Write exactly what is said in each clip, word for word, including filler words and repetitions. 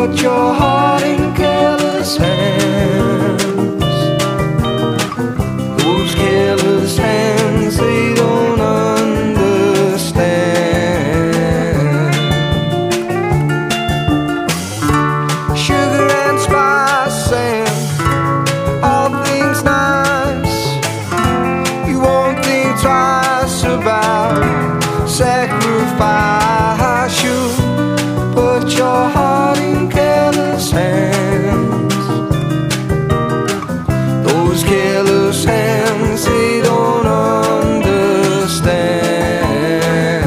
put your heart in careless hands. Those careless hands, they don't understand. Sugar and spice and all things nice. You won't think twice about sacrifice. You put your heart in careless hands. Those careless hands, they don't understand.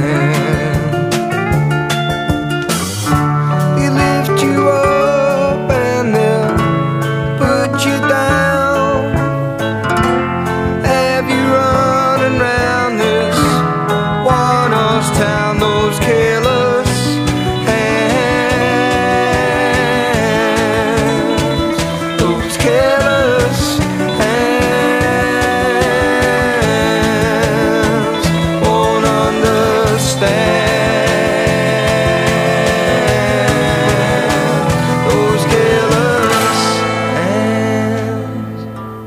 They lift you up and they'll put you down. Have you running round this one-horse town? Those careless hands, those careless hands won't understand. Those careless hands.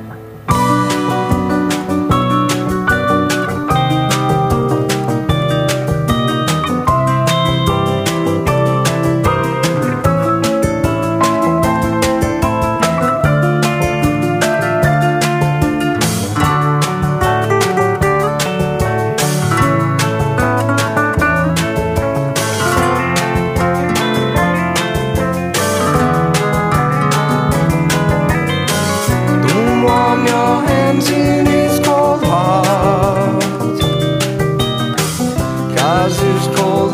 Don't warm your hands in his cold heart, 'cause his cold